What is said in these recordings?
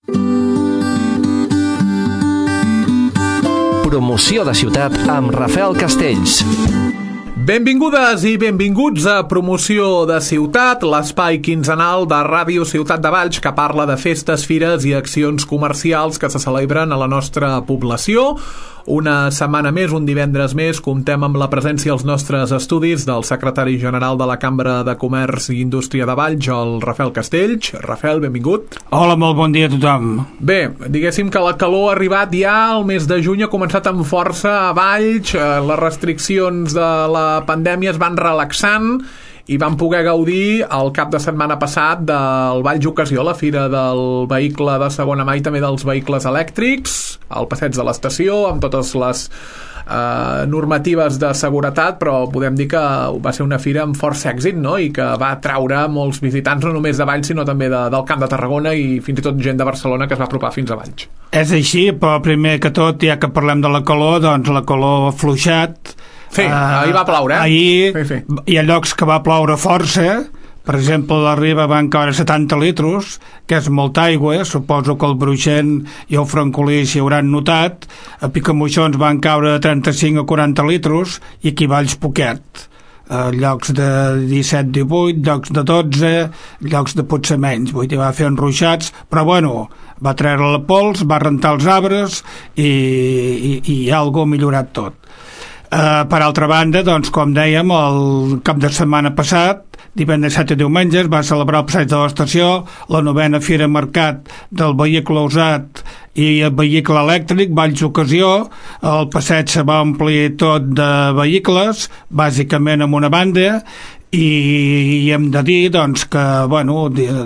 Promoció de ciutat amb Rafael Castells. Benvingudes i benvinguts a Promoció de Ciutat, l'espai quinzenal de Ràdio Ciutat de Valls que parla de festes, fires i accions comercials que se celebren a la nostra població. Una setmana més, un divendres més, comptem amb la presència als nostres estudis del secretari general de la Cambra de Comerç i Indústria de Valls, el Rafael Castells. Rafael, benvingut. Hola, molt bon dia a tothom. Bé, diguéssim que la calor ha arribat ja al mes de juny, ha començat amb força a Valls, les restriccions de la pandèmia es van relaxant i van poder gaudir el cap de setmana passat del Valls Ocasió, la fira del vehicle de segona mà i també dels vehicles elèctrics, al passeig de l'estació, amb totes les normatives de seguretat, però podem dir que va ser una fira amb força èxit, no? I que va atraure molts visitants, no només de Valls, sinó també del Camp de Tarragona i fins i tot gent de Barcelona que es va apropar fins a Valls. És així, però primer que tot, ja que parlem de la calor, doncs la calor ha afluixat. Sí, ahir va ploure, Ahir sí. Hi ha llocs que va ploure força. Per exemple, a la Riba van caure 70 litres, que és molta aigua. Suposo que el Bruixent i el Francolí s'hi hauran notat. A Picamoixons van caure de 35 a 40 litres i aquí Valls poquet. Llocs de 17-18, llocs de 12, llocs de potser menys. Vull dir, va fer enruixats, però bueno, va treure la pols, va rentar els arbres i algo ha millorat tot. Per altra banda, doncs, com dèiem, el cap de setmana passat, divendres 7 i diumenge, va celebrar el passeig de l'estació, la 9a Fira Mercat del vehicle usat i el vehicle elèctric, Valls Ocasió. El passeig se va omplir tot de vehicles, bàsicament amb una banda, i hem de dir doncs, que bueno,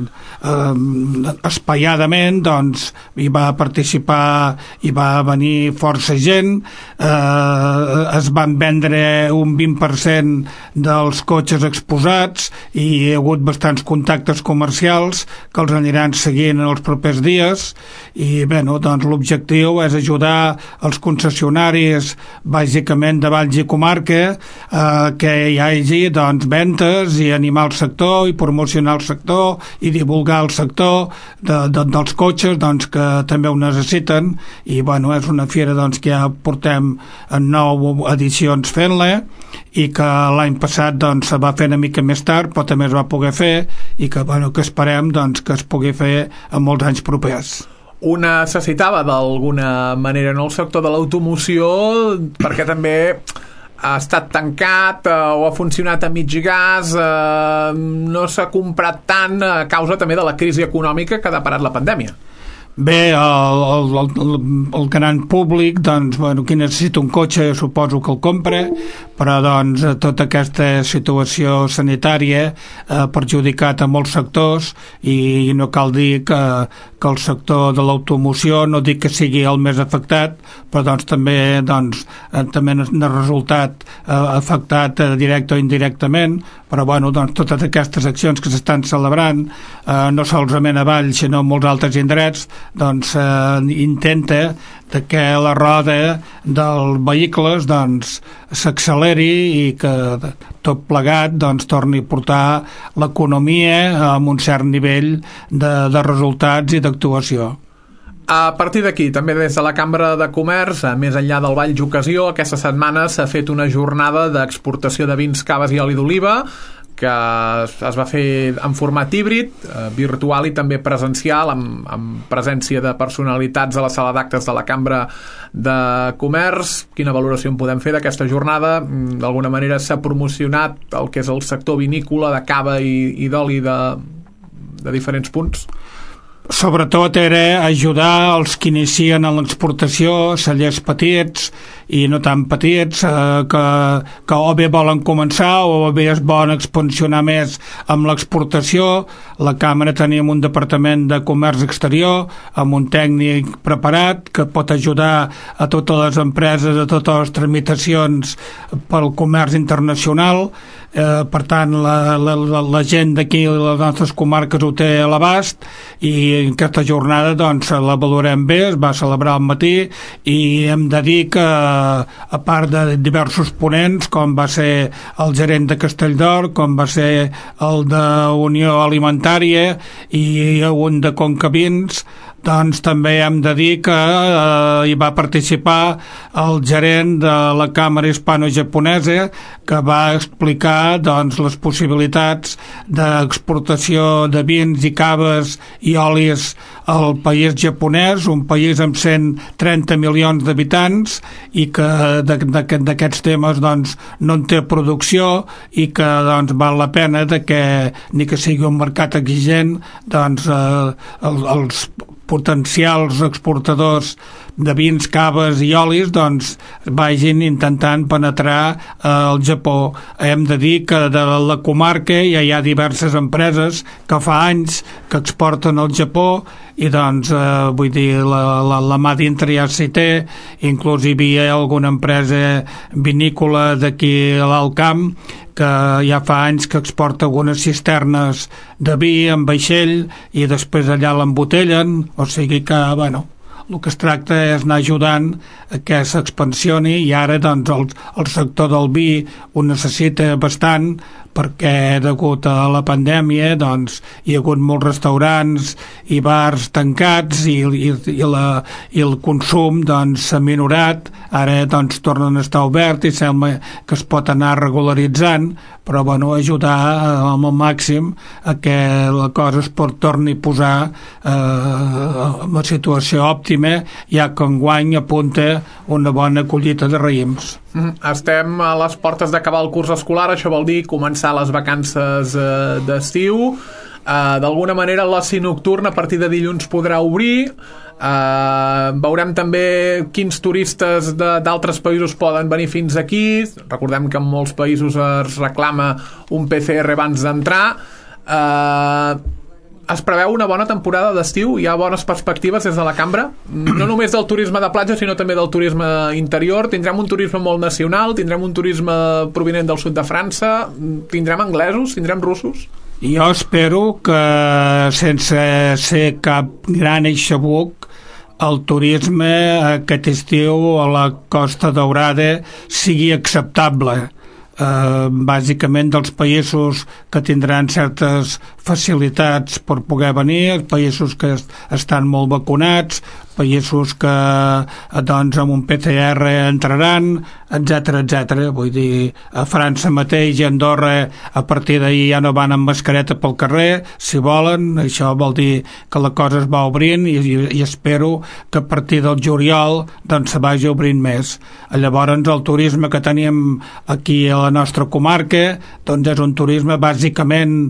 espaiadament doncs, hi va participar, hi va venir força gent, es van vendre un 20% dels cotxes exposats i hi ha hagut bastants contactes comercials que els aniran seguint en els propers dies i bueno, doncs, l'objectiu és ajudar els concessionaris bàsicament de Valls i comarca que hi hagi doncs, ventes i animar el sector i promocionar el sector i divulgar el sector dels cotxes doncs, que també ho necessiten i bueno, és una fira doncs, que ja portem 9 edicions fent-la i que l'any passat doncs, se va fer una mica més tard però també es va poder fer i que, bueno, que esperem doncs, que es pugui fer en molts anys propers. Ho necessitava d'alguna manera en el sector de l'automoció perquè també ha estat tancat o ha funcionat a mig gas, no s'ha comprat tant a causa també de la crisi econòmica que ha deparat la pandèmia. Bé, el gran públic doncs, bueno, qui necessita un cotxe suposo que el compra, però doncs, tota aquesta situació sanitària ha perjudicat a molts sectors i no cal dir que el sector de l'automoció no dic que sigui el més afectat, però doncs, també n'ha resultat afectat directe o indirectament, però bueno, doncs, totes aquestes accions que s'estan celebrant no solament a Valls sinó en molts altres indrets doncs intenta que la roda dels vehicles doncs s'acceleri i que tot plegat doncs torni a portar l'economia amb un cert nivell de resultats i d'actuació. A partir d'aquí, també des de la Cambra de Comerç, més enllà del Valls Ocasió, aquesta setmana s'ha fet una jornada d'exportació de vins, caves i oli d'oliva que es va fer en format híbrid, virtual i també presencial, amb presència de personalitats a la sala d'actes de la Cambra de Comerç. Quina valoració en podem fer d'aquesta jornada? D'alguna manera s'ha promocionat el que és el sector vinícola de cava i d'oli de diferents punts? Sobretot era ajudar els que inicien en l'exportació, cellers petits i no tan petits, que o bé volen començar o bé es volen expansionar més amb l'exportació. La Càmera tenim un departament de comerç exterior amb un tècnic preparat que pot ajudar a totes les empreses, a totes les tramitacions pel comerç internacional. Per tant, la gent d'aquí, les nostres comarques, ho té a l'abast i aquesta jornada doncs la valorem bé, es va celebrar al matí i hem de dir que a part de diversos ponents com va ser el gerent de Castelldor, com va ser el de Unió Alimentària i un de Conca Vins, doncs també hem de dir que hi va participar el gerent de la Càmera Hispano-Japonesa, que va explicar doncs, les possibilitats d'exportació de vins i caves i olis al país japonès, un país amb 130 milions d'habitants i que d'aquests temes doncs, no en té producció i que doncs, val la pena de que, ni que sigui un mercat exigent, doncs, els potencials exportadors de vins, caves i olis doncs vagin intentant penetrar al Japó. Hem de dir que de la comarca ja hi ha diverses empreses que fa anys que exporten al Japó i doncs vull dir la mà dintre ja s'hi té, inclús hi havia alguna empresa vinícola d'aquí a l'Alt Camp que ja fa anys que exporta algunes cisternes de vi en vaixell i després allà l'embotellen, o sigui que, bueno, el que es tracta és anar ajudant a que s'expansioni i ara doncs el sector del vi ho necessita bastant perquè degut a la pandèmia doncs hi ha hagut molts restaurants i bars tancats i el consum doncs s'ha minorat, ara doncs tornen a estar obert i sembla que es pot anar regularitzant, però bueno, ajudar al màxim a que la cosa es torni a posar en una situació òptima, ja que enguany apunta una bona collita de raïms. Estem a les portes d'acabar el curs escolar, això vol dir començar les vacances d'estiu. D'alguna manera l'oci nocturn a partir de dilluns podrà obrir. Veurem també quins turistes d'altres països poden venir fins aquí. Recordem que en molts països es reclama un PCR abans d'entrar. Es preveu una bona temporada d'estiu, hi ha bones perspectives des de la cambra, no només del turisme de platja sinó també del turisme interior. Tindrem un turisme molt nacional, tindrem un turisme provinent del sud de França, tindrem anglesos, tindrem russos. Jo espero que sense ser cap gran eixabuc el turisme aquest estiu a la Costa Daurada sigui acceptable. Bàsicament dels països que tindran certes facilitats per poder venir, països que estan molt vacunats, països que doncs amb un PCR entraran, etc. Vull dir, a França mateix i a Andorra a partir d'ahir ja no van amb mascareta pel carrer, si volen. Això vol dir que la cosa es va obrint i espero que a partir del juliol doncs se vagi obrint més. Llavors el turisme que tenim aquí a la nostra comarca doncs és un turisme bàsicament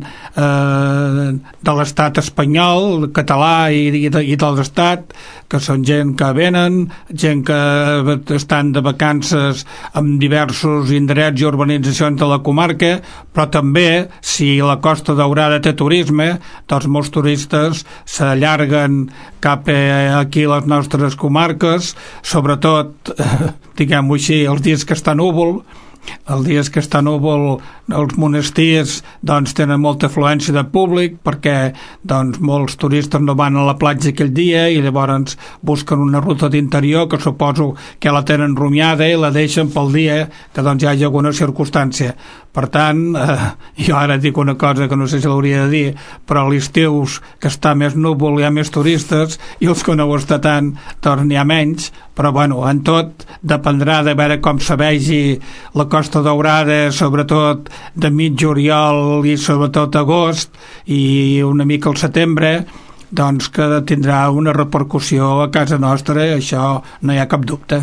de l'estat espanyol, català i de l'estat, que són gent que venen, gent que estan de vacances en diversos indrets i urbanitzacions de la comarca, però també, si la Costa Daurada té turisme, doncs molts turistes s'allarguen cap aquí a les nostres comarques, sobretot, diguem-ho així, els dies que està núvol. Els dies que està núvol els monestirs doncs tenen molta afluència de públic perquè doncs molts turistes no van a la platja aquell dia i llavors busquen una ruta d'interior que suposo que la tenen rumiada i la deixen pel dia que doncs hi hagi alguna circumstància. Per tant, jo ara dic una cosa que no sé si l'hauria de dir, però a l'estiu que està més núvol hi ha més turistes i els que no ho està tant doncs n'hi ha menys, però bueno, en tot dependrà de veure com se vegi la Costa Daurada, sobretot de mig juliol i sobretot agost i una mica al setembre, doncs que tindrà una repercussió a casa nostra, això no hi ha cap dubte.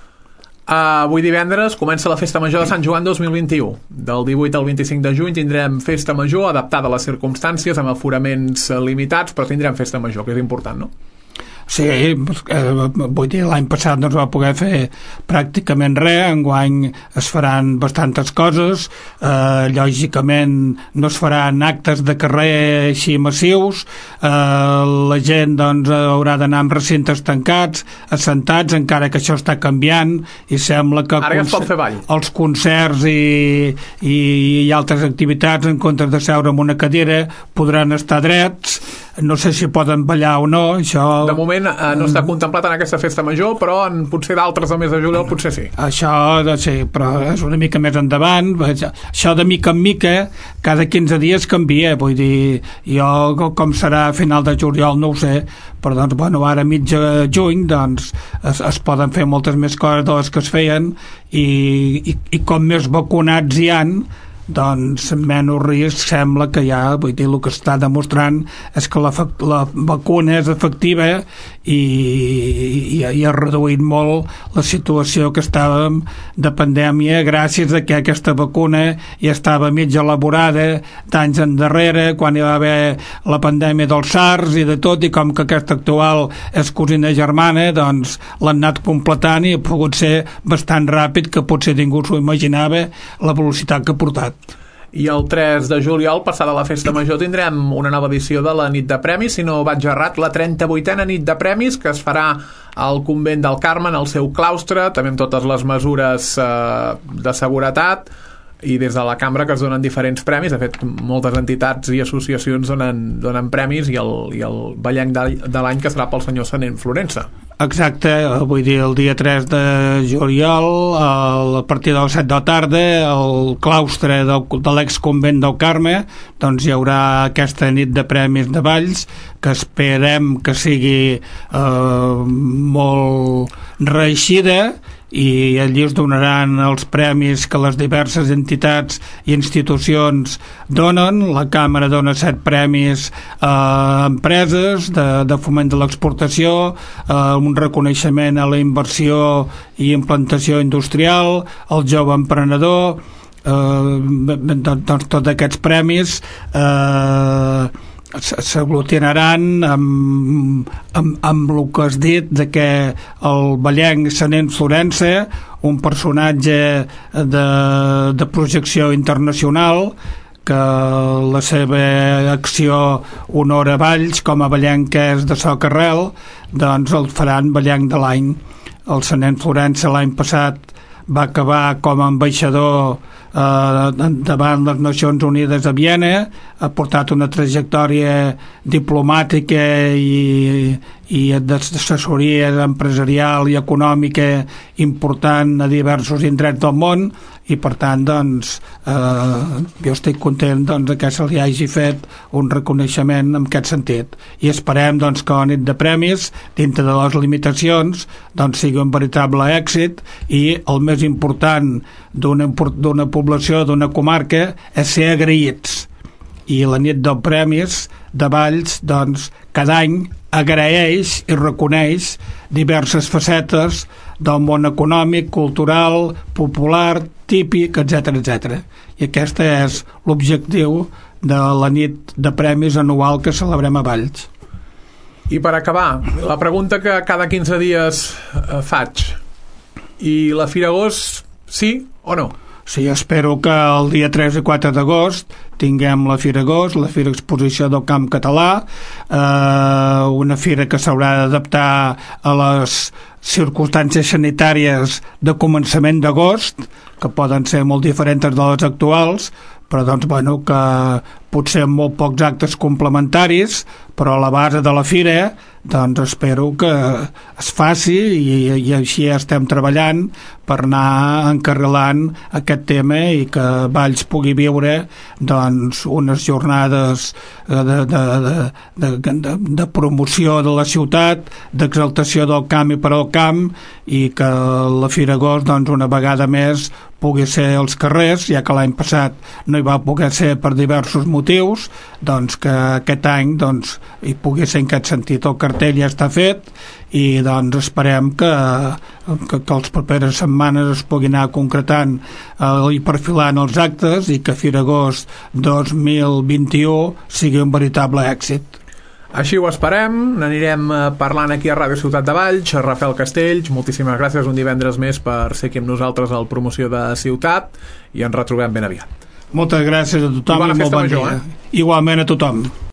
Avui divendres comença la Festa Major de Sant Joan 2021. Del 18 al 25 de juny tindrem Festa Major adaptada a les circumstàncies, amb aforaments limitats, però tindrem Festa Major, que és important, no? Sí, vull dir, l'any passat no es va poder fer pràcticament res, enguany es faran bastantes coses, lògicament no es faran actes de carrer així massius, la gent doncs haurà d'anar en recintes tancats, assentats, encara que això està canviant i sembla que ara ja es pot fer ball. Els concerts i altres activitats en comptes de seure en una cadira podran estar drets. no sé si poden ballar o no, això... De moment no està contemplat en aquesta festa major, però potser d'altres del mes de juliol potser sí. Això, sí, però és una mica més endavant. Això de mica en mica, cada 15 dies canvia, vull dir, jo com serà a final de juliol no ho sé, però doncs, bueno, ara mitja juny doncs es poden fer moltes més coses de les que es feien i com més vacunats hi han, doncs menys risc sembla que hi ha. Vull dir, el que està demostrant és que la vacuna és efectiva i ha reduït molt la situació que estàvem de pandèmia gràcies a que aquesta vacuna ja estava mig elaborada d'anys endarrere, quan hi va haver la pandèmia del SARS i de tot, i com que aquesta actual és cosina germana, doncs l'han anat completant i ha pogut ser bastant ràpid, que potser ningú s'ho imaginava la velocitat que ha portat. I el 3 de juliol, passada la festa major, tindrem una nova edició de la nit de premis, si no vaig errat, la 38a nit de premis, que es farà al convent del Carme, al seu claustre, també amb totes les mesures de seguretat, i des de la cambra que es donen diferents premis. De fet, moltes entitats i associacions donen premis, i el ballenc de l'any que serà pel senyor Sanent Florença. Exacte, vull dir, el dia 3 de juliol, a partir de les 7 de la tarda, al claustre de l'exconvent del Carme, doncs hi haurà aquesta nit de premis de balls, que esperem que sigui molt reeixida, i allí es donaran els premis que les diverses entitats i institucions donen. La Càmera dona 7 premis a empreses de foment de l'exportació, un reconeixement a la inversió i implantació industrial, el jove emprenedor, doncs tots aquests premis s'aglutinaran amb el que has dit, de que el ballenc Sanent Florença, un personatge de projecció internacional, que la seva acció honora Valls com a ballenc que és de Soc Arrel, doncs el faran ballenc de l'any. El Sanent Florença l'any passat va acabar com a ambaixador davant les Nacions Unides a Viena, ha portat una trajectòria diplomàtica i d'assessoria empresarial i econòmica important a diversos indrets del món, i per tant doncs jo estic content doncs que se li hagi fet un reconeixement en aquest sentit, i esperem doncs que la nit de premis, dintre de les limitacions, doncs sigui un veritable èxit, i el més important d'una població, d'una comarca, és ser agraïts, i la nit dels premis de Valls doncs cada any agraeix i reconeix diverses facetes del món econòmic, cultural, popular, típic, etc. I aquest és l'objectiu de la nit de premis anual que celebrem a Valls. I per acabar, la pregunta que cada 15 dies faig: i la Fira Agost sí o no? Sí, espero que el dia 3 i 4 d'agost tinguem la Fira Agost, la Fira Exposició del Camp Català, una fira que s'haurà d'adaptar a les circumstàncies sanitàries de començament d'agost, que poden ser molt diferents de les actuals, però doncs, bueno, que potser amb molt pocs actes complementaris, però a la base de la fira doncs espero que es faci, i així estem treballant per anar encarrilant aquest tema i que Valls pugui viure doncs unes jornades de promoció de la ciutat, d'exaltació del camp i per al camp, i que la Fira Agost doncs una vegada més pugui ser als carrers, ja que l'any passat no hi va poder ser per diversos motius, doncs que aquest any doncs hi pugui ser en aquest sentit. El cartell ja està fet, i doncs esperem que les properes setmanes es pugui anar concretant i perfilant els actes, i que Fira Agost 2021 sigui un veritable èxit. Així ho esperem, n'anirem parlant aquí a Ràdio Ciutat de Valls. Rafael Castells, moltíssimes gràcies un divendres més per ser aquí amb nosaltres al Promoció de Ciutat, i ens retrobem ben aviat. Moltes gràcies a tothom i molt bon dia. Igualment a tothom.